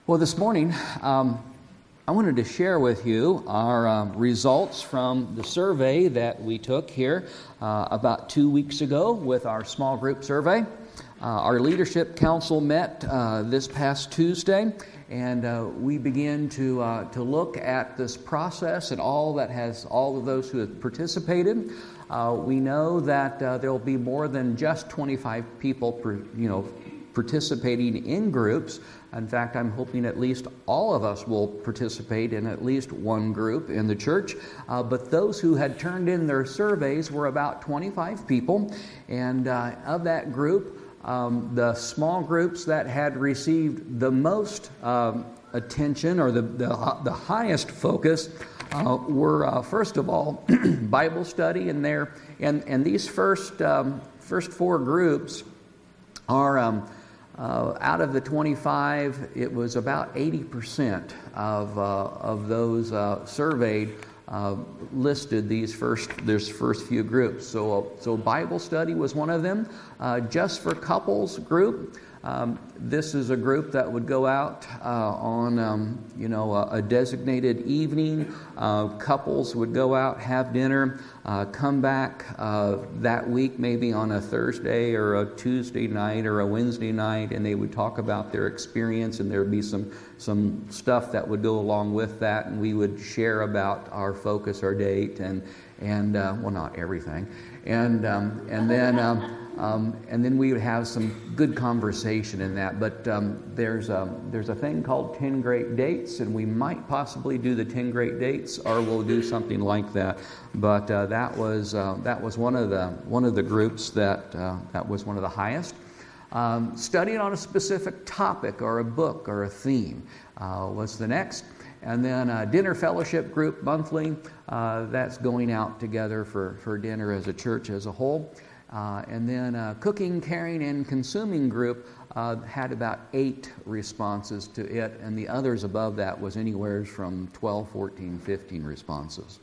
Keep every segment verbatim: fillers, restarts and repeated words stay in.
Well, this morning, um, I wanted to share with you our uh, results from the survey that we took here uh, about two weeks ago with our small group survey. Uh, our leadership council met uh, this past Tuesday, and uh, we began to uh, to look at this process and all that has all of those who have participated. Uh, we know that uh, there will be more than just twenty-five people, per, you know, participating in groups. In fact, I'm hoping at least all of us will participate in at least one group in the church. Uh, but those who had turned in their surveys were about twenty-five people. And uh, of that group, um, the small groups that had received the most um, attention or the, the, the highest focus uh, were, uh, first of all, Bible study. And, there, and, and these first, um, first four groups are... Um, Uh, out of the twenty-five, it was about eighty percent of uh, of those uh, surveyed uh, listed these first this first few groups. So uh, so Bible study was one of them. Uh, just for couples group, um, this is a group that would go out uh, on um, you know a, a designated evening. Uh, couples would go out, have dinner, uh, come back uh, that week, maybe on a Thursday or a Tuesday night or a Wednesday night, and they would talk about their experience, and there would be some some stuff that would go along with that, and we would share about our focus, our date, and and uh, well, not everything, and um, and then. Um, Um, and then we would have some good conversation in that. But um, there's a, there's a thing called ten Great Dates, and we might possibly do the ten Great Dates, or we'll do something like that. But uh, that was uh, that was one of the one of the groups that uh, that was one of the highest. Um, studying on a specific topic or a book or a theme uh, was the next. And then a dinner fellowship group monthly. Uh, that's going out together for, for dinner as a church as a whole. Uh, and then a cooking, caring, and consuming group uh, had about eight responses to it, and the others above that was anywhere from twelve, fourteen, fifteen responses.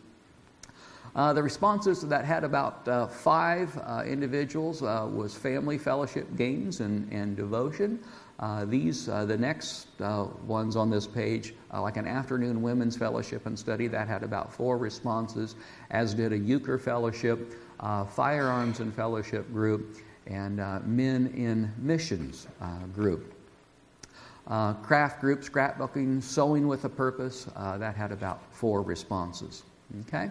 Uh, the responses that had about uh, five uh, individuals uh, was family, fellowship, games, and, and devotion. Uh, these, uh, the next uh, ones on this page, uh, like an afternoon women's fellowship and study, that had about four responses, as did a euchre fellowship, uh, firearms and fellowship group, and uh, men in missions uh, group. Uh, craft group, scrapbooking, sewing with a purpose, uh, that had about four responses. Okay?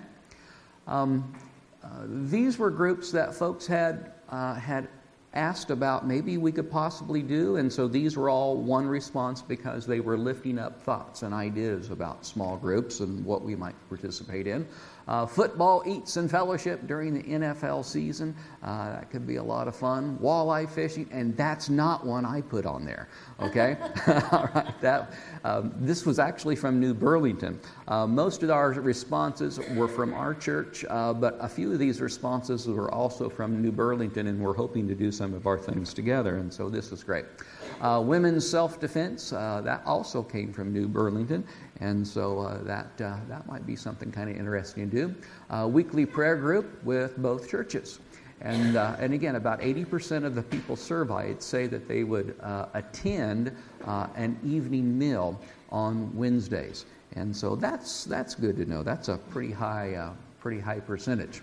Um, uh, these were groups that folks had uh, had asked about maybe we could possibly do, and so these were all one response because they were lifting up thoughts and ideas about small groups and what we might participate in. Uh, football, eats, and fellowship during the N F L season. Uh, that could be a lot of fun. Walleye fishing, and that's not one I put on there, okay? All right, that, um, this was actually from New Burlington. Uh, most of our responses were from our church, uh, but a few of these responses were also from New Burlington, and we're hoping to do some of our things together, and so this is great. Uh, women's self-defense, uh, that also came from New Burlington, and so uh, that uh, that might be something kind of interesting to do. Uh, weekly prayer group with both churches. And uh, and again, about eighty percent of the people surveyed say that they would uh, attend uh, an evening meal on Wednesdays. And so that's that's good to know. That's a pretty high uh, pretty high percentage.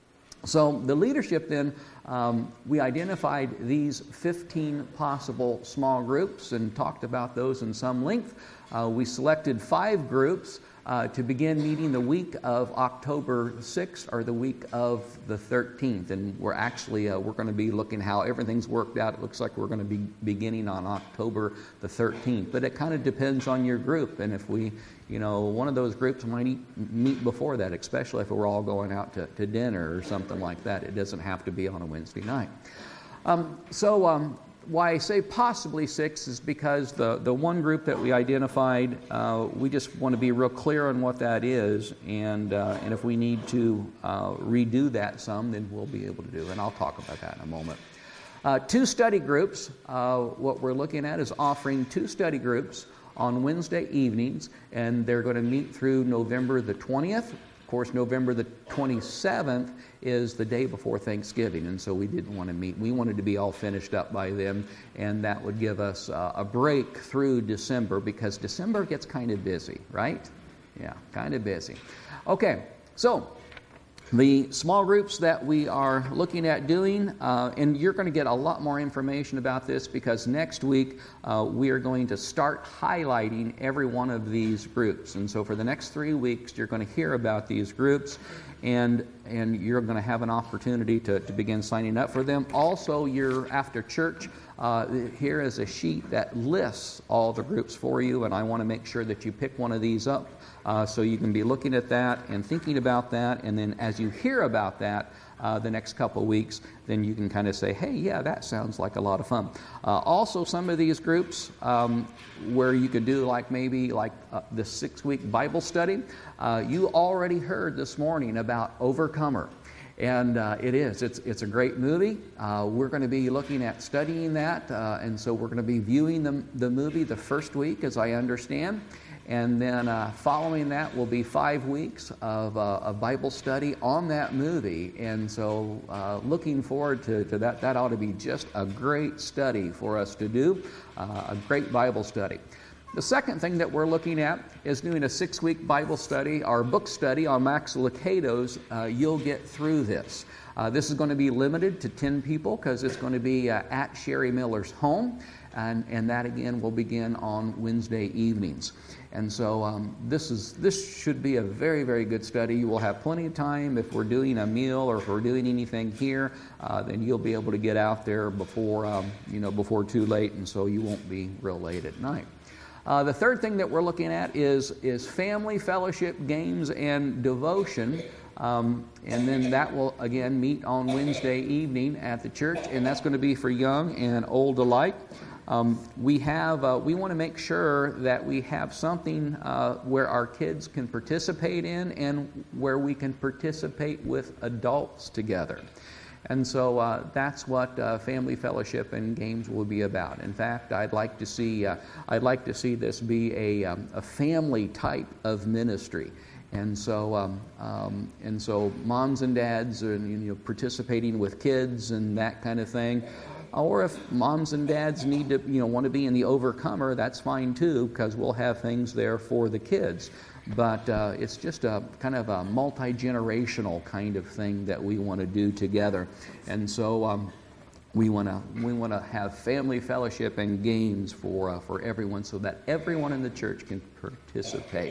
So the leadership then, um, we identified these fifteen possible small groups and talked about those in some length. Uh, we selected five groups uh, to begin meeting the week of October sixth or the week of the thirteenth. And we're actually, uh, we're going to be looking how everything's worked out. It looks like we're going to be beginning on October the thirteenth. But it kind of depends on your group. And if we, you know, one of those groups might eat, meet before that, especially if we're all going out to, to dinner or something like that. It doesn't have to be on a Wednesday night. Um, so um, why I say possibly six is because the, the one group that we identified, uh, we just want to be real clear on what that is. And, uh, and if we need to uh, redo that some, then we'll be able to do. And I'll talk about that in a moment. Uh, two study groups. Uh, what we're looking at is offering two study groups on Wednesday evenings, and they're going to meet through November the twentieth. Of course, November the twenty-seventh is the day before Thanksgiving, and so we didn't want to meet. We wanted to be all finished up by then, and that would give us uh, a break through December, because December gets kind of busy, right? Yeah, kind of busy. Okay, so the small groups that we are looking at doing, uh, and you're going to get a lot more information about this, because next week uh, we are going to start highlighting every one of these groups. And so for the next three weeks, you're going to hear about these groups, and and you're going to have an opportunity to, to begin signing up for them. Also, you're after church. Uh, here is a sheet that lists all the groups for you, and I want to make sure that you pick one of these up uh, so you can be looking at that and thinking about that, and then as you hear about that uh, the next couple of weeks, then you can kind of say, hey, yeah, that sounds like a lot of fun. Uh, also, some of these groups um, where you could do like maybe like uh, the six-week Bible study, uh, you already heard this morning about Overcomer. And uh, it is. It's it's a great movie. Uh, we're going to be looking at studying that, uh, and so we're going to be viewing the, the movie the first week, as I understand. And then uh, following that will be five weeks of uh, a Bible study on that movie. And so uh, looking forward to, to that. That ought to be just a great study for us to do, uh, a great Bible study. The second thing that we're looking at is doing a six-week Bible study, our book study on Max Lucado's uh, You'll Get Through This. Uh, this is going to be limited to ten people, because it's going to be uh, at Sherry Miller's home, and, and that again will begin on Wednesday evenings. And so um, this is this should be a very, very good study. You will have plenty of time. If we're doing a meal or if we're doing anything here, uh, then you'll be able to get out there before um, you know before too late, and so you won't be real late at night. Uh, the third thing that we're looking at is, is family fellowship, games, and devotion. Um, and then that will, again, meet on Wednesday evening at the church, and that's going to be for young and old alike. Um, we have uh, we want to make sure that we have something uh, where our kids can participate in, and where we can participate with adults together. And so uh, that's what uh, family fellowship and games will be about. In fact, I'd like to see uh, I'd like to see this be a um, a family type of ministry. And so um, um, and so moms and dads are, you know, participating with kids and that kind of thing. Or if moms and dads need to, you know, want to be in the Overcomer, that's fine too, because we'll have things there for the kids. But uh, it's just a kind of a multi-generational kind of thing that we want to do together. And so um, we want to we want to have family fellowship and games for uh, for everyone, so that everyone in the church can participate.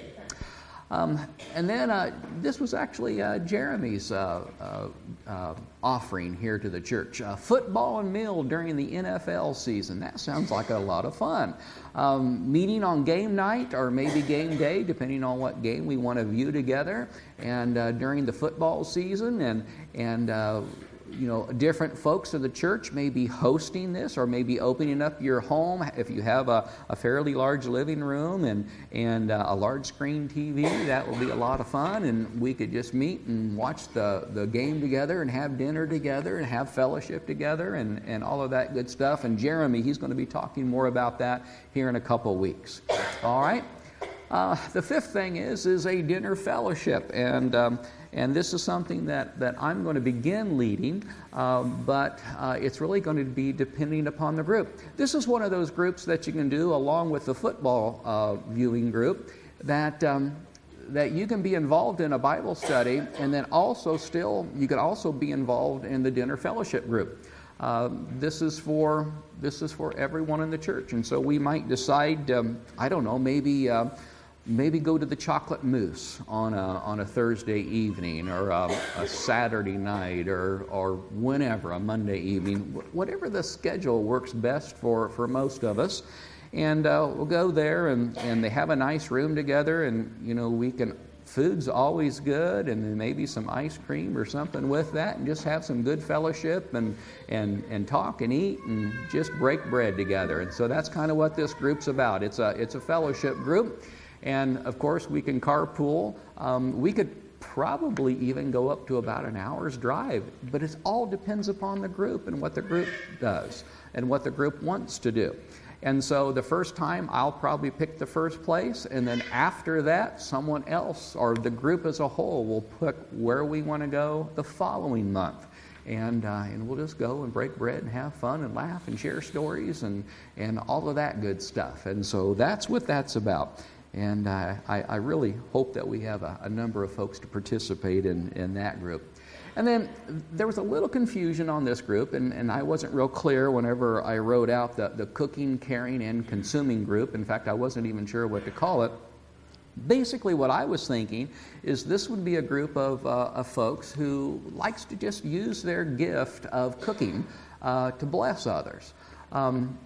Um, and then uh, this was actually uh, Jeremy's uh, uh, uh, offering here to the church. Uh, football and meal during the N F L season. That sounds like a lot of fun. Um, meeting on game night or maybe game day, depending on what game we want to view together. And uh, during the football season, and and uh, you know, different folks in the church may be hosting this, or maybe opening up your home if you have a, a fairly large living room and and uh, a large screen T V. That will be a lot of fun, and we could just meet and watch the, the game together and have dinner together and have fellowship together and, and all of that good stuff. And Jeremy, he's going to be talking more about that here in a couple weeks. All right. Uh, the fifth thing is is a dinner fellowship, and um, and this is something that, that I'm going to begin leading, um, but uh, it's really going to be depending upon the group. This is one of those groups that you can do along with the football uh, viewing group, that um, that you can be involved in a Bible study, and then also still you can also be involved in the dinner fellowship group. Uh, this is for this is for everyone in the church, and so we might decide, um, I don't know, maybe. Uh, Maybe go to the Chocolate Moose on a on a Thursday evening, or a, a Saturday night, or or whenever, a Monday evening, whatever the schedule works best for, for most of us. And uh, we'll go there, and, and they have a nice room together, and you know we can. Food's always good, and then maybe some ice cream or something with that, and just have some good fellowship and and and talk and eat and just break bread together. And so that's kind of what this group's about. It's a it's a fellowship group. And of course, we can carpool. Um, we could probably even go up to about an hour's drive, but it all depends upon the group and what the group does and what the group wants to do. And so the first time I'll probably pick the first place, and then after that someone else or the group as a whole will pick where we want to go the following month. And uh, and we'll just go and break bread and have fun and laugh and share stories and, and all of that good stuff. And so that's what that's about. And uh, I, I really hope that we have a, a number of folks to participate in, in that group. And then there was a little confusion on this group, and, and I wasn't real clear whenever I wrote out the, the cooking, caring, and consuming group. In fact, I wasn't even sure what to call it. Basically, what I was thinking is this would be a group of, uh, of folks who likes to just use their gift of cooking uh, to bless others. Um,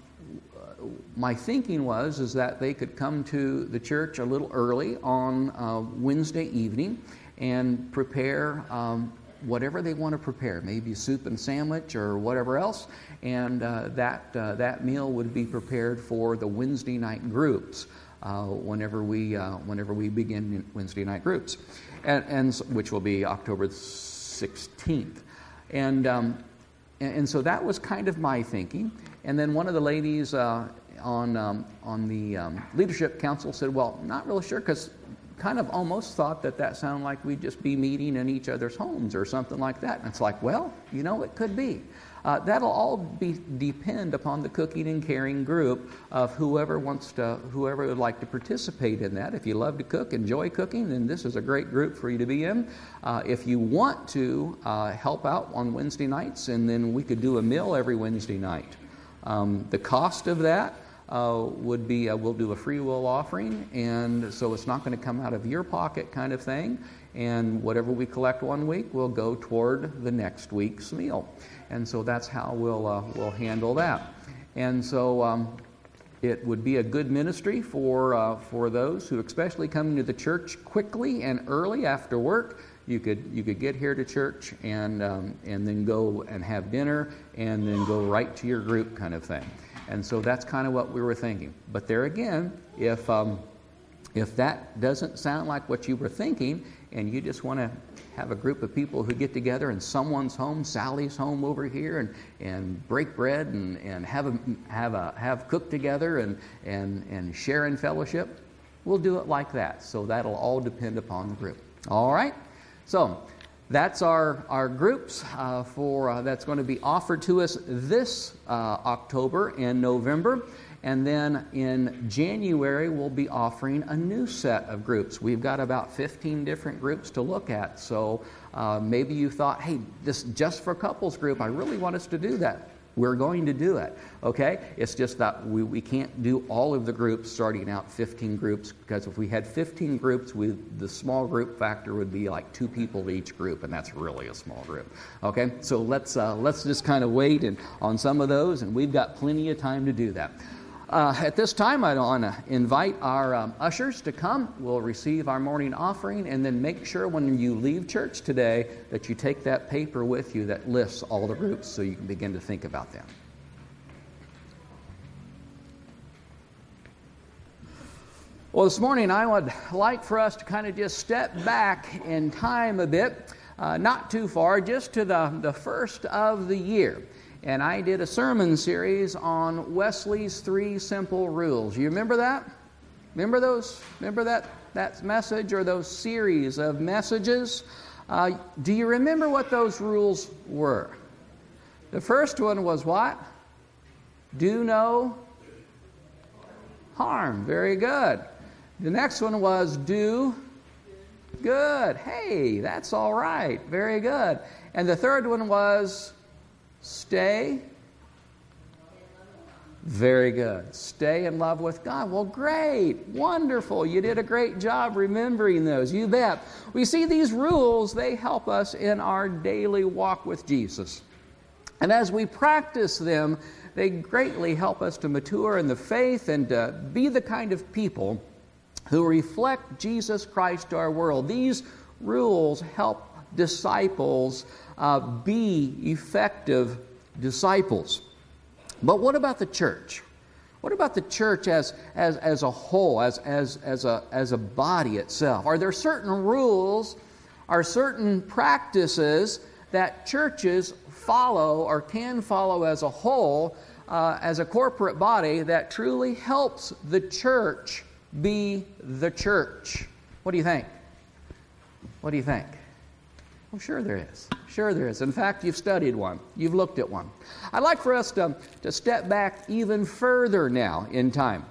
my thinking was is that they could come to the church a little early on uh, Wednesday evening and prepare um, whatever they want to prepare, maybe soup and sandwich or whatever else, and uh, that uh, that meal would be prepared for the Wednesday night groups uh, whenever we uh, whenever we begin Wednesday night groups, and, and which will be October sixteenth, and, um, and and so that was kind of my thinking. And then one of the ladies uh, on um, on the um, leadership council said, "Well, not really sure because." Kind of almost thought that that sounded like we'd just be meeting in each other's homes or something like that. And it's like, well, you know, it could be. Uh, that'll all be depend upon the cooking and caring group of whoever wants to, whoever would like to participate in that. If you love to cook, enjoy cooking, then this is a great group for you to be in. Uh, if you want to uh, help out on Wednesday nights, and then we could do a meal every Wednesday night. Um, the cost of that Uh, would be, uh, we'll do a free will offering, and so it's not going to come out of your pocket kind of thing, and whatever we collect one week will go toward the next week's meal. And so that's how we'll, uh, we'll handle that. And so um, it would be a good ministry for, uh, for those who especially come to the church quickly and early after work. You could you could get here to church and um, and then go and have dinner and then go right to your group kind of thing. And so that's kind of what we were thinking. But there again, if um, if that doesn't sound like what you were thinking, and you just want to have a group of people who get together in someone's home, Sally's home over here, and, and break bread and, and have a have a have cook together and and and share in fellowship, we'll do it like that. So that'll all depend upon the group. All right. So that's our, our groups uh, for uh, that's going to be offered to us this uh, October and November. And then in January, we'll be offering a new set of groups. We've got about fifteen different groups to look at. So uh, maybe you thought, hey, this just for couples group, I really want us to do that. We're going to do it, okay? It's just that we, we can't do all of the groups starting out fifteen groups, because if we had fifteen groups, we, the small group factor would be like two people to each group, and that's really a small group, okay? So let's, uh, let's just kind of wait and, on some of those, and we've got plenty of time to do that. Uh, at this time, I want to invite our um, ushers to come. We'll receive our morning offering, and then make sure when you leave church today that you take that paper with you that lists all the groups so you can begin to think about them. Well, this morning I would like for us to kind of just step back in time a bit, uh, not too far, just to the, the first of the year. And I did a sermon series on Wesley's three simple rules. You remember that? Remember those? Remember that, that message or those series of messages? Uh, do you remember what those rules were? The first one was what? Do no harm. Very good. The next one was do good. Hey, that's all right. Very good. And the third one was stay. Very good. Stay in love with God. Well, great. Wonderful. You did a great job remembering those. You bet. We see these rules, they help us in our daily walk with Jesus. And as we practice them, they greatly help us to mature in the faith and to be the kind of people who reflect Jesus Christ to our world. These rules help disciples uh, be effective disciples. But what about the church? What about the church as as as a whole, as as as a as a body itself? Are there certain rules, are certain practices that churches follow or can follow as a whole uh, as a corporate body that truly helps the church be the church? What do you think? What do you think? Well, sure there is. Sure there is. In fact, you've studied one. You've looked at one. I'd like for us to, to step back even further now in time.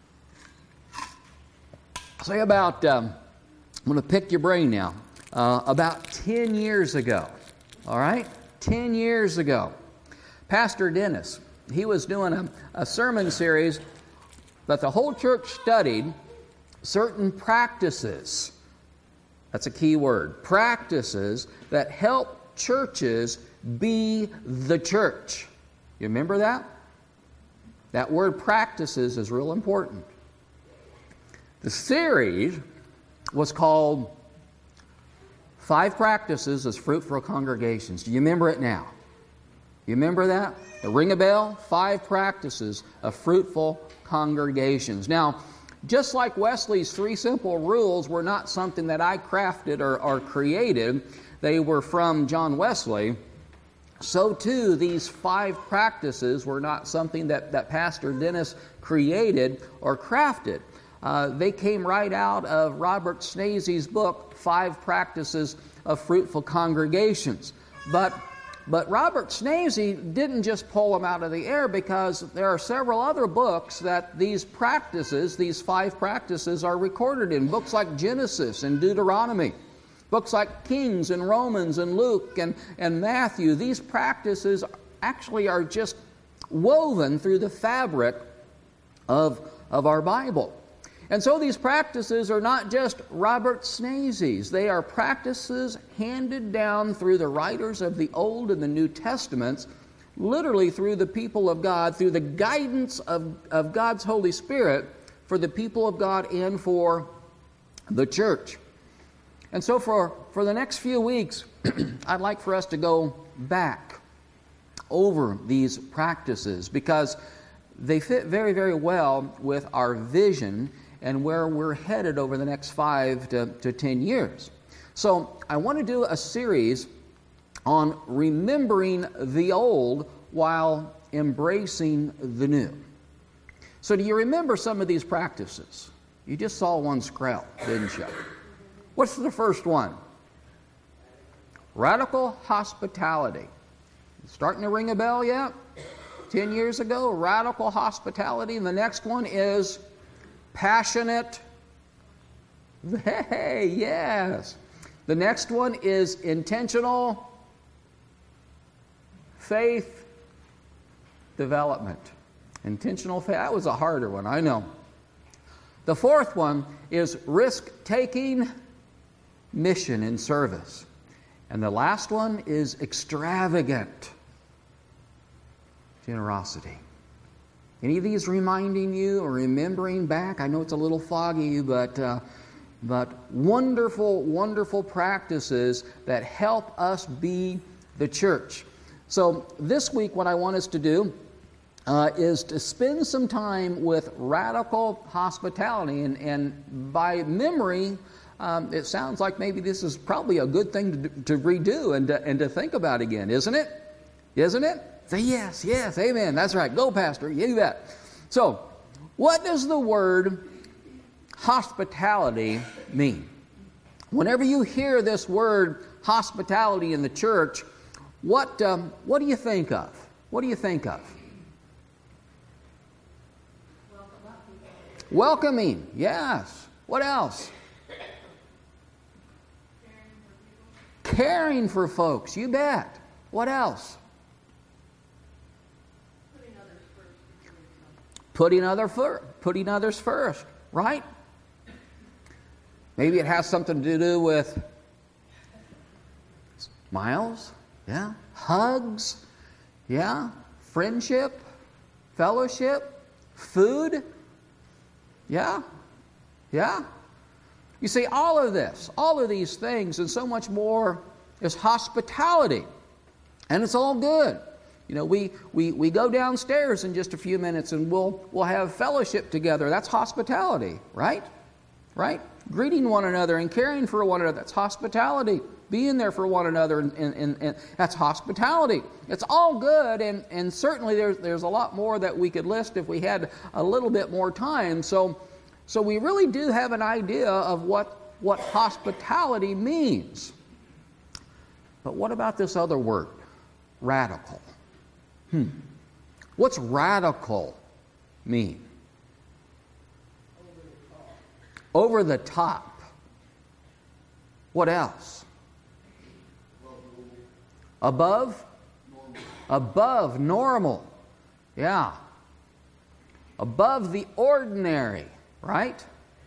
Say about, um, I'm going to pick your brain now, uh, about ten years ago, all right? ten years ago, Pastor Dennis, he was doing a, a sermon series that the whole church studied certain practices. That's a key word. Practices that help churches be the church. You remember that? That word practices is real important. The series was called Five Practices as Fruitful Congregations. Do you remember it now? You remember that? Ring a bell? Five Practices of Fruitful Congregations. Now, just like Wesley's three simple rules were not something that I crafted or, or created, they were from John Wesley, so too these five practices were not something that, that Pastor Dennis created or crafted. Uh, they came right out of Robert Snazy's book, Five Practices of Fruitful Congregations. But But Robert Snazy didn't just pull them out of the air, because there are several other books that these practices, these five practices, are recorded in. Books like Genesis and Deuteronomy. Books like Kings and Romans and Luke and, and Matthew. These practices actually are just woven through the fabric of, of our Bible. And so these practices are not just Robert Snazy's. They are practices handed down through the writers of the Old and the New Testaments, literally through the people of God, through the guidance of, of God's Holy Spirit for the people of God and for the church. And so for, for the next few weeks, I'd like for us to go back over these practices, because they fit very, very well with our vision and where we're headed over the next five to, to ten years. So I want to do a series on remembering the old while embracing the new. So do you remember some of these practices? You just saw one scrap, didn't you? What's the first one? Radical hospitality. Starting to ring a bell yet? Ten years ago, radical hospitality. And the next one is passionate. Hey, yes. The next one is intentional faith development. Intentional faith. That was a harder one, I know. The fourth one is risk-taking mission and service. And the last one is extravagant generosity. Any of these reminding you or remembering back? I know it's a little foggy, but uh, but wonderful, wonderful practices that help us be the church. So this week, what I want us to do uh, is to spend some time with radical hospitality. And, and by memory, um, it sounds like maybe this is probably a good thing to, to redo and to, and to think about again, isn't it? Isn't it? Say yes, yes, amen. That's right. Go, Pastor. You bet. So, what does the word hospitality mean? Whenever you hear this word hospitality in the church, what um, what do you think of? What do you think of? Welcoming. Yes. What else? Caring for folks. You bet. What else? Putting other fir- putting others first, right? Maybe it has something to do with smiles, yeah, hugs, yeah, friendship, fellowship, food, yeah, yeah. You see, all of this, all of these things and so much more is hospitality, and it's all good. You know, we, we, we go downstairs in just a few minutes and we'll, we'll have fellowship together. That's hospitality, right? right? Greeting one another and caring for one another. That's hospitality. Being there for one another, and, and, and, and that's hospitality. It's all good, and, and certainly there's, there's a lot more that we could list if we had a little bit more time. So, so we really do have an idea of what, what hospitality means. But what about this other word, radical? Hmm. What's radical mean? Over the top. What else? Above? Normal. Above normal. Yeah. Above the ordinary, right?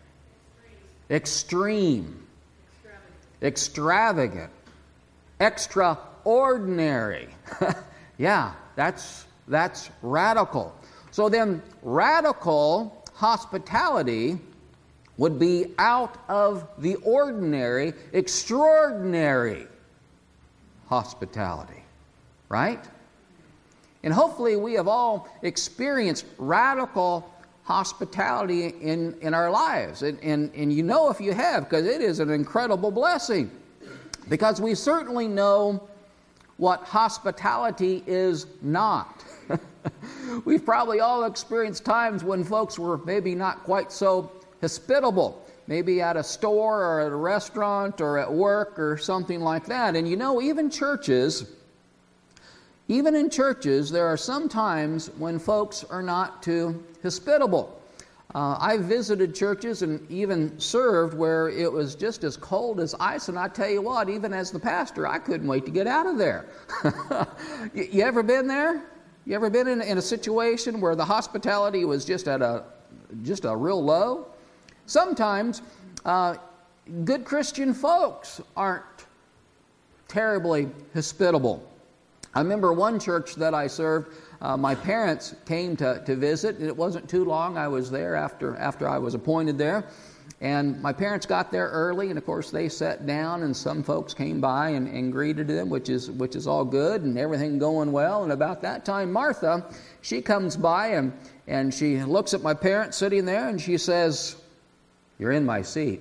Extreme. Extravagant. Extravagant. Extraordinary. Yeah, that's that's radical. So then radical hospitality would be out of the ordinary, extraordinary hospitality, right? And hopefully we have all experienced radical hospitality in, in our lives. And, and, and you know if you have, because it is an incredible blessing. Because we certainly know what hospitality is not. We've probably all experienced times when folks were maybe not quite so hospitable. Maybe at a store or at a restaurant or at work or something like that. And you know, even churches, even in churches, there are some times when folks are not too hospitable. Uh, I've visited churches and even served where it was just as cold as ice, and I tell you what, even as the pastor, I couldn't wait to get out of there. you, you ever been there? You ever been in, in a situation where the hospitality was just at a just a real low? Sometimes uh, good Christian folks aren't terribly hospitable. I remember one church that I served, uh, my parents came to, to visit, and it wasn't too long. I was there after, after I was appointed there. And my parents got there early, and of course they sat down, and some folks came by and, and greeted them, which is which is all good, and everything going well. And about that time, Martha, she comes by, and, and she looks at my parents sitting there, and she says, "You're in my seat."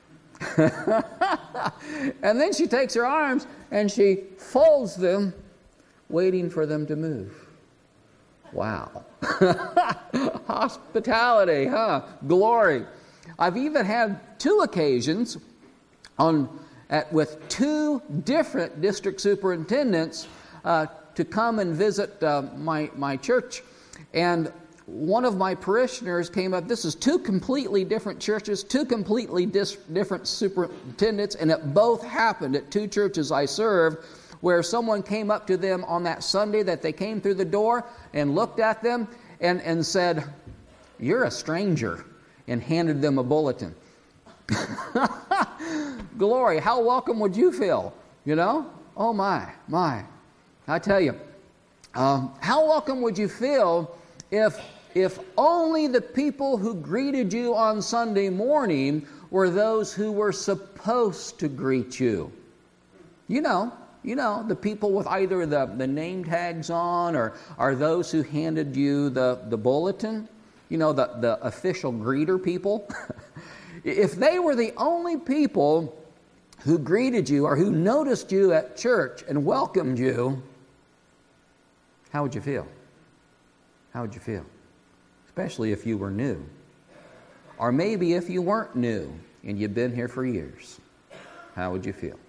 And then she takes her arms, and she folds them, waiting for them to move. Wow. Hospitality, huh? Glory. I've even had two occasions on at, with two different district superintendents uh, to come and visit uh, my, my church. And one of my parishioners came up. This is two completely different churches, two completely dis- different superintendents, and it both happened at two churches I served, where someone came up to them on that Sunday that they came through the door and looked at them and, and said, "You're a stranger," and handed them a bulletin. Glory, how welcome would you feel? You know? Oh my, my. I tell you, um, how welcome would you feel if, if only the people who greeted you on Sunday morning were those who were supposed to greet you? You know, you know, the people with either the, the name tags on or, or those who handed you the, the bulletin. You know, the, the official greeter people. If they were the only people who greeted you or who noticed you at church and welcomed you, how would you feel? How would you feel? Especially if you were new. Or maybe if you weren't new and you've been here for years. How would you feel?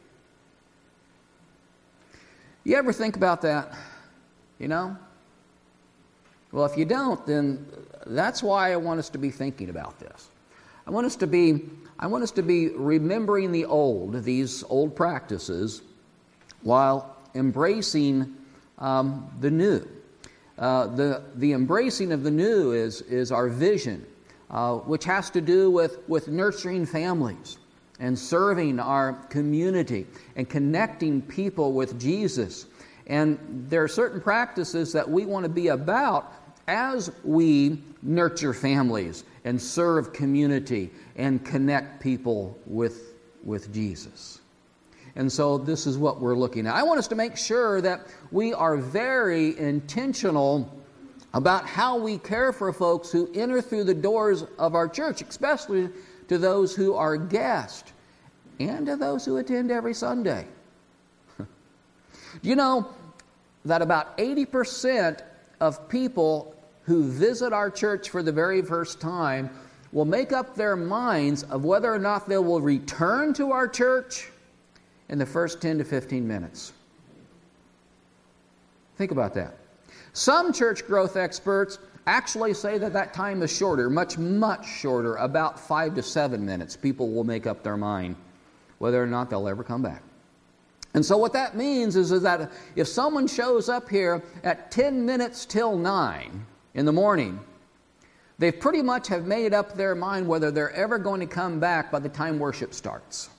You ever think about that? You know? Well, if you don't, then that's why I want us to be thinking about this. I want us to be, I want us to be remembering the old, these old practices, while embracing um, the new. Uh, the the embracing of the new is is our vision, uh, which has to do with with nurturing families and serving our community and connecting people with Jesus. And there are certain practices that we want to be about as we nurture families and serve community and connect people with, with Jesus. And so this is what we're looking at. I want us to make sure that we are very intentional about how we care for folks who enter through the doors of our church, especially to those who are guests and to those who attend every Sunday. Do you know that about eighty percent of people who visit our church for the very first time will make up their minds of whether or not they will return to our church in the first ten to fifteen minutes? Think about that. Some church growth experts actually say that that time is shorter, much, much shorter, about five to seven minutes. People will make up their mind whether or not they'll ever come back. And so what that means is, is that if someone shows up here at ten minutes till nine in the morning, they pretty much have made up their mind whether they're ever going to come back by the time worship starts.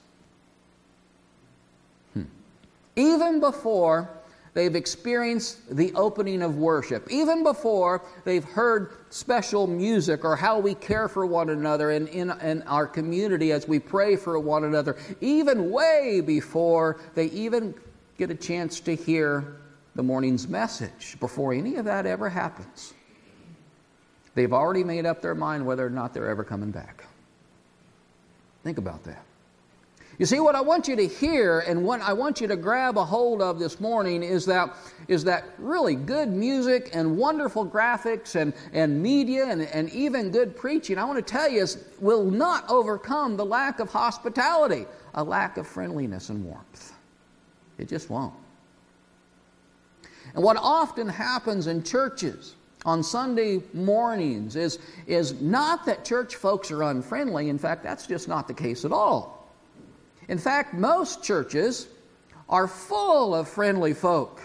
Hmm. Even before they've experienced the opening of worship, even before they've heard special music or how we care for one another in, in, in our community as we pray for one another, even way before they even get a chance to hear the morning's message, before any of that ever happens, they've already made up their mind whether or not they're ever coming back. Think about that. You see, what I want you to hear and what I want you to grab a hold of this morning is that, is that really good music and wonderful graphics and, and media and, and even good preaching, I want to tell you, is, will not overcome the lack of hospitality, a lack of friendliness and warmth. It just won't. And what often happens in churches on Sunday mornings is, is not that church folks are unfriendly. In fact, that's just not the case at all. In fact, most churches are full of friendly folk,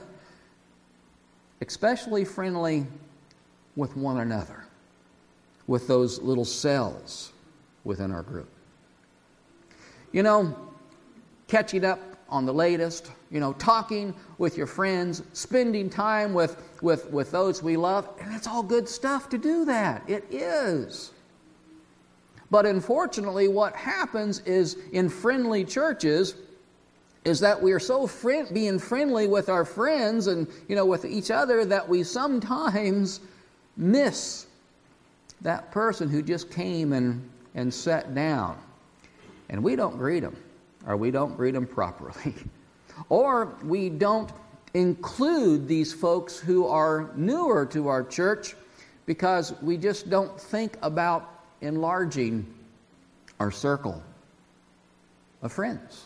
especially friendly with one another, with those little cells within our group. You know, catching up on the latest, you know, talking with your friends, spending time with, with, with those we love, and it's all good stuff to do that. It is. But unfortunately, what happens is in friendly churches is that we are so friend, being friendly with our friends and, you know, with each other that we sometimes miss that person who just came and, and sat down. And we don't greet them, or we don't greet them properly. Or we don't include these folks who are newer to our church because we just don't think about enlarging our circle of friends.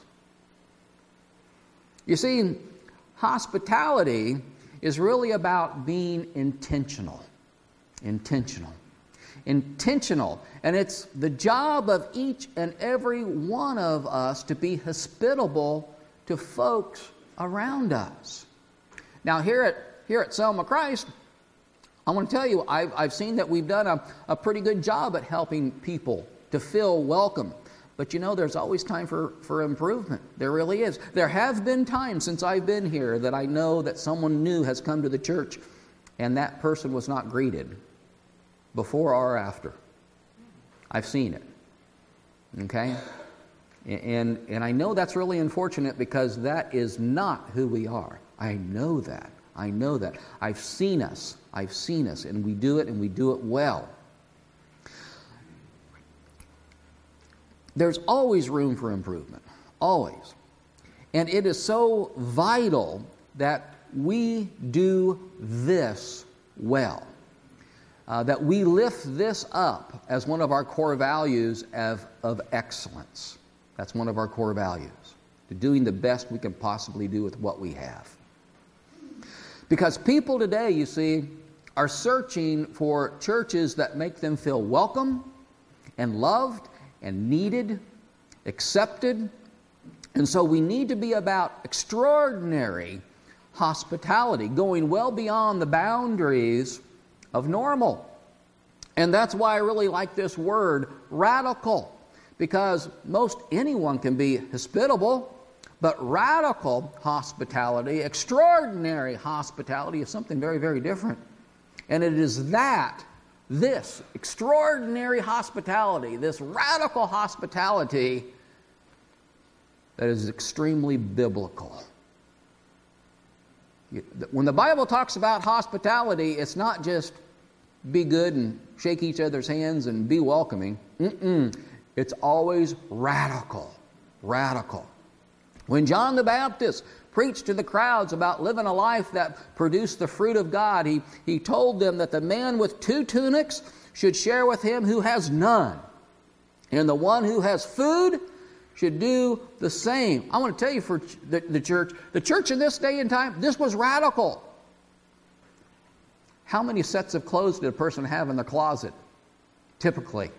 You see, hospitality is really about being intentional. Intentional. Intentional. And it's the job of each and every one of us to be hospitable to folks around us. Now, here at, here at Selma Christ, I want to tell you, I've, I've seen that we've done a, a pretty good job at helping people to feel welcome. But you know, there's always time for, for improvement. There really is. There have been times since I've been here that I know that someone new has come to the church and that person was not greeted before or after. I've seen it. Okay? And, and I know that's really unfortunate because that is not who we are. I know that. I know that. I've seen us. I've seen us, and we do it, and we do it well. There's always room for improvement. Always. And it is so vital that we do this well. Uh, that we lift this up as one of our core values of, of excellence. That's one of our core values. To doing the best we can possibly do with what we have. Because people today, you see, are searching for churches that make them feel welcome and loved and needed, accepted. And so we need to be about extraordinary hospitality, going well beyond the boundaries of normal. And that's why I really like this word, radical, because most anyone can be hospitable. But radical hospitality, extraordinary hospitality is something very, very different. And it is that, this extraordinary hospitality, this radical hospitality that is extremely biblical. When the Bible talks about hospitality, it's not just be good and shake each other's hands and be welcoming. Mm-mm. It's always radical, radical. When John the Baptist preached to the crowds about living a life that produced the fruit of God, he, he told them that the man with two tunics should share with him who has none. And the one who has food should do the same. I want to tell you, for the, the church, the church in this day and time, this was radical. How many sets of clothes did a person have in the closet, typically?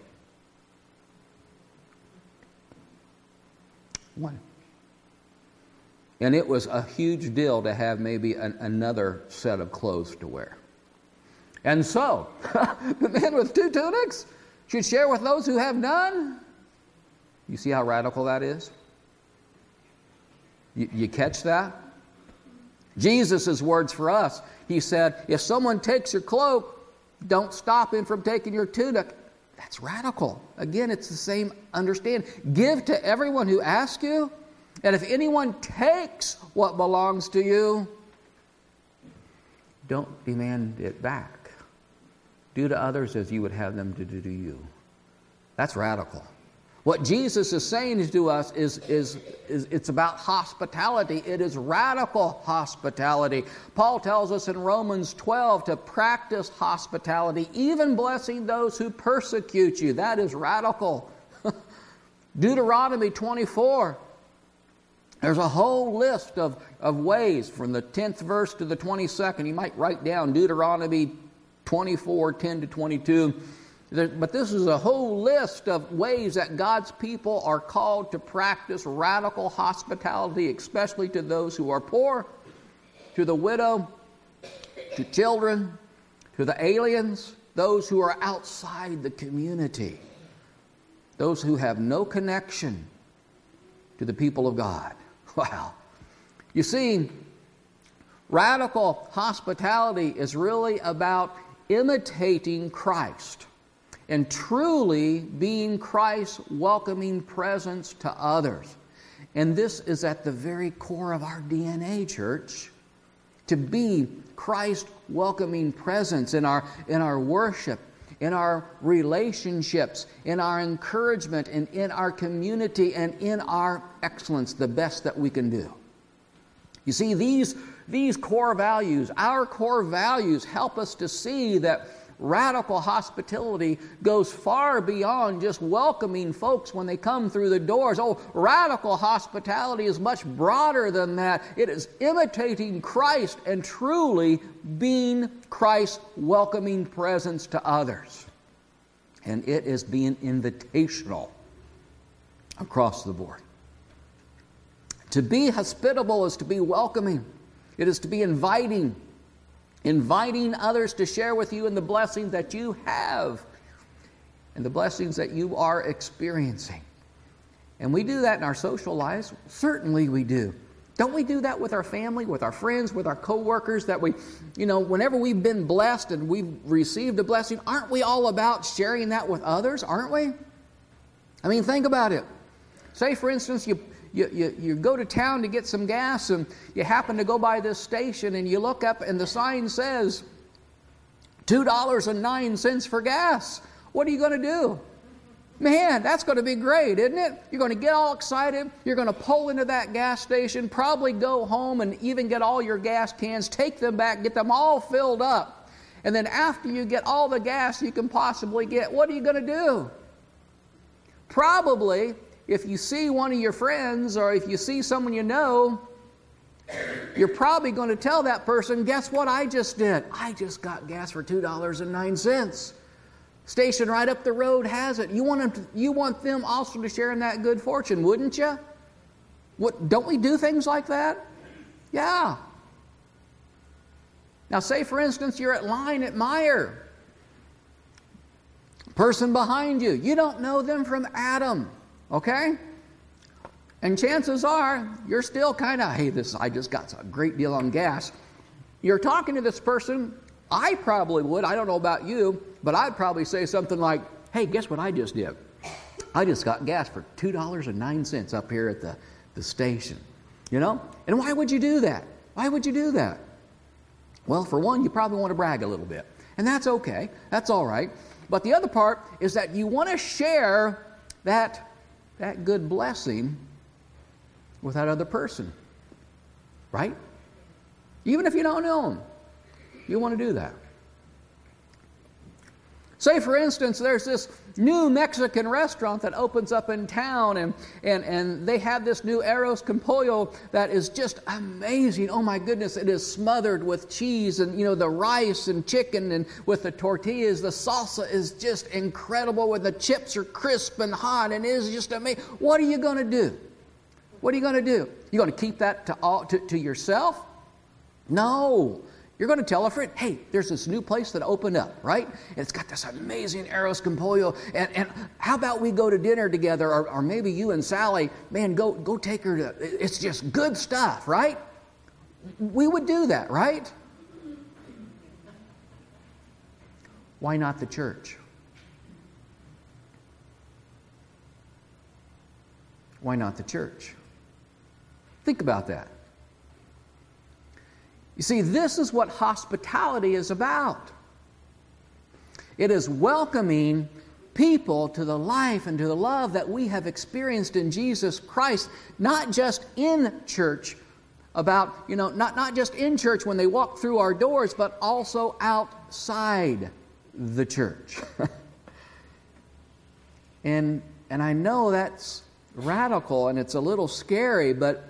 One. And it was a huge deal to have maybe an, another set of clothes to wear. And so, the man with two tunics should share with those who have none. You see how radical that is? You, you catch that? Jesus' words for us, he said, if someone takes your cloak, don't stop him from taking your tunic. That's radical. Again, it's the same understanding. Give to everyone who asks you, and if anyone takes what belongs to you, don't demand it back. Do to others as you would have them to do to you. That's radical. What Jesus is saying to us is, is, is it's about hospitality. It is radical hospitality. Paul tells us in Romans twelve to practice hospitality, even blessing those who persecute you. That is radical. Deuteronomy twenty-four. There's a whole list of, of ways from the tenth verse to the twenty-second. You might write down Deuteronomy twenty-four, ten to twenty-two. But this is a whole list of ways that God's people are called to practice radical hospitality, especially to those who are poor, to the widow, to children, to the aliens, those who are outside the community, those who have no connection to the people of God. Wow. You see, radical hospitality is really about imitating Christ and truly being Christ's welcoming presence to others. And this is at the very core of our D N A, church. To be Christ's welcoming presence in our, in our worship, in our relationships, in our encouragement, and in our community, and in our excellence, the best that we can do. You see, these, these core values, our core values, help us to see that radical hospitality goes far beyond just welcoming folks when they come through the doors. Oh, radical hospitality is much broader than that. It is imitating Christ and truly being Christ's welcoming presence to others. And it is being invitational across the board. To be hospitable is to be welcoming. It is to be inviting. Inviting others to share with you in the blessings that you have and the blessings that you are experiencing. And we do that in our social lives. Certainly we do. Don't we do that with our family, with our friends, with our co-workers? That we, you know, whenever we've been blessed and we've received a blessing, aren't we all about sharing that with others, aren't we? I mean, think about it. Say, for instance, you You, you, you go to town to get some gas and you happen to go by this station and you look up and the sign says two dollars and nine cents for gas. What are you going to do? Man, that's going to be great, isn't it? You're going to get all excited. You're going to pull into that gas station, probably go home and even get all your gas cans, take them back, get them all filled up. And then after you get all the gas you can possibly get, what are you going to do? Probably, if you see one of your friends or if you see someone you know, you're probably going to tell that person, guess what I just did? I just got gas for two dollars and nine cents. Station right up the road has it. You want them to, you want them also to share in that good fortune, wouldn't you? What, don't we do things like that? Yeah. Now say, for instance, you're at line at Meijer. Person behind you, you don't know them from Adam. Okay? And chances are, you're still kind of, hey, this I just got a great deal on gas. You're talking to this person, I probably would, I don't know about you, but I'd probably say something like, hey, guess what I just did? I just got gas for two dollars and nine cents up here at the, the station. You know? And why would you do that? Why would you do that? Well, for one, you probably want to brag a little bit. And that's okay. That's all right. But the other part is that you want to share that, that good blessing with that other person. Right? Even if you don't know them, you want to do that. Say, for instance, there's this new Mexican restaurant that opens up in town, and, and, and they have this new arroz con pollo that is just amazing. Oh my goodness, it is smothered with cheese and, you know, the rice and chicken and with the tortillas. The salsa is just incredible, where the chips are crisp and hot, and it is just amazing. What are you going to do? What are you going to do? You going to keep that to, all, to, to yourself? No. You're going to tell a friend, hey, there's this new place that opened up, right? And it's got this amazing arroz con pollo. And, and how about we go to dinner together? Or, or maybe you and Sally, man, go, go take her to, it's just good stuff, right? We would do that, right? Why not the church? Why not the church? Think about that. You see, this is what hospitality is about. It is welcoming people to the life and to the love that we have experienced in Jesus Christ, not just in church, about, you know, not, not just in church when they walk through our doors, but also outside the church. and, and I know that's radical and it's a little scary, but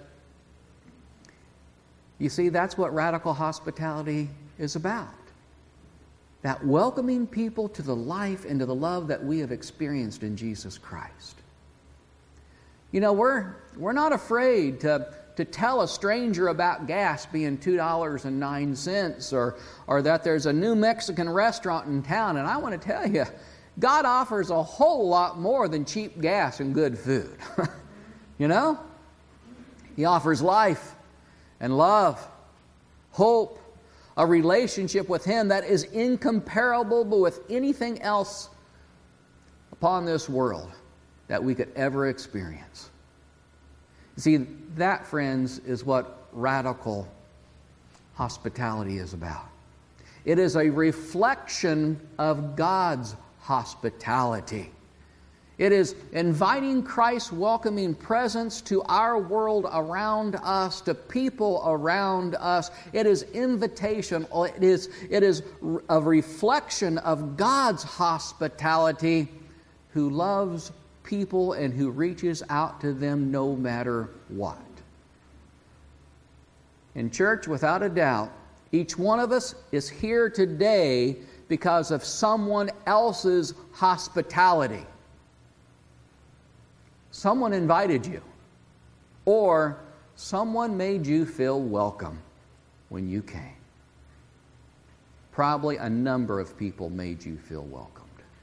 you see, that's what radical hospitality is about. That welcoming people to the life and to the love that we have experienced in Jesus Christ. You know, we're, we're not afraid to, to tell a stranger about gas being two dollars and nine cents, or, or that there's a new Mexican restaurant in town. And I want to tell you, God offers a whole lot more than cheap gas and good food. You know? He offers life and love, hope, a relationship with Him that is incomparable with anything else upon this world that we could ever experience. See, that, friends, is what radical hospitality is about. It is a reflection of God's hospitality. It is inviting Christ's welcoming presence to our world around us, to people around us. It is invitation. It is, it is a reflection of God's hospitality, who loves people and who reaches out to them no matter what. In church, without a doubt, each one of us is here today because of someone else's hospitality. Someone invited you, or someone made you feel welcome when you came. Probably a number of people made you feel welcomed.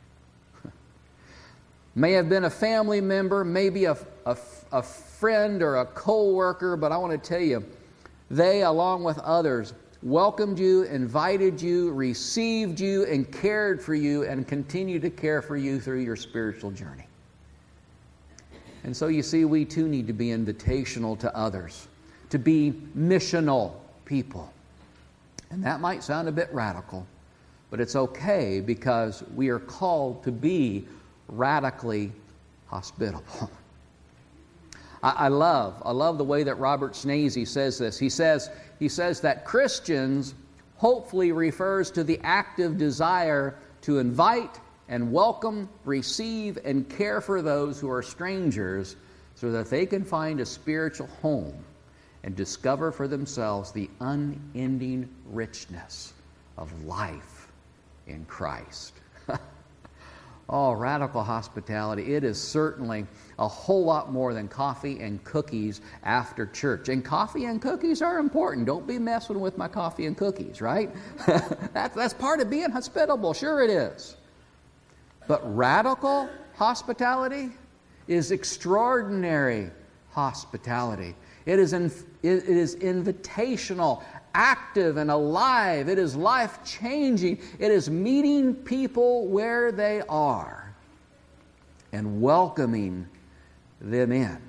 May have been a family member, maybe a, a, a friend or a co-worker, but I want to tell you, they, along with others, welcomed you, invited you, received you, and cared for you, and continue to care for you through your spiritual journey. And so you see, we too need to be invitational to others, to be missional people. And that might sound a bit radical, but it's okay, because we are called to be radically hospitable. I, I love, I love the way that Robert Snazy says this. He says, he says that Christians hopefully refers to the active desire to invite and welcome, receive, and care for those who are strangers, so that they can find a spiritual home and discover for themselves the unending richness of life in Christ. Oh, radical hospitality. It is certainly a whole lot more than coffee and cookies after church. And coffee and cookies are important. Don't be messing with my coffee and cookies, right? that's, that's part of being hospitable. Sure it is. But radical hospitality is extraordinary hospitality. It is, in, it is invitational, active and alive. It is life-changing. It is meeting people where they are and welcoming them in,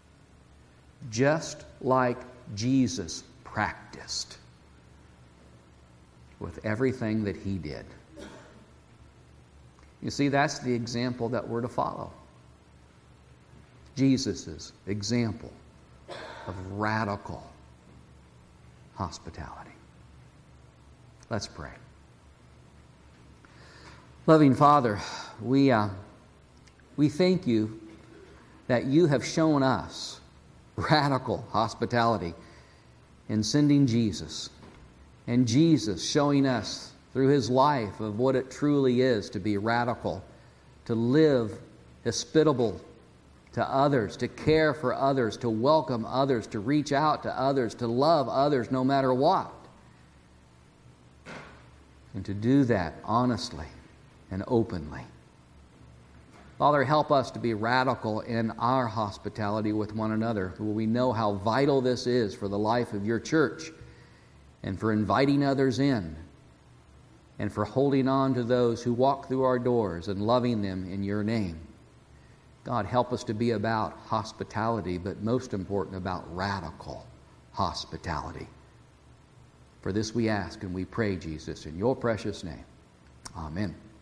just like Jesus practiced. with everything that he did. You see, that's the example that we're to follow. Jesus' example of radical hospitality. Let's pray. Loving Father, we, uh, we thank you that you have shown us radical hospitality in sending Jesus, and Jesus showing us through his life of what it truly is to be radical, to live hospitable to others, to care for others, to welcome others, to reach out to others, to love others no matter what. And to do that honestly and openly. Father, help us to be radical in our hospitality with one another, for we know how vital this is for the life of your church and for inviting others in and for holding on to those who walk through our doors and loving them in your name. God, help us to be about hospitality, but most important, about radical hospitality. For this we ask and we pray, Jesus, in your precious name. Amen.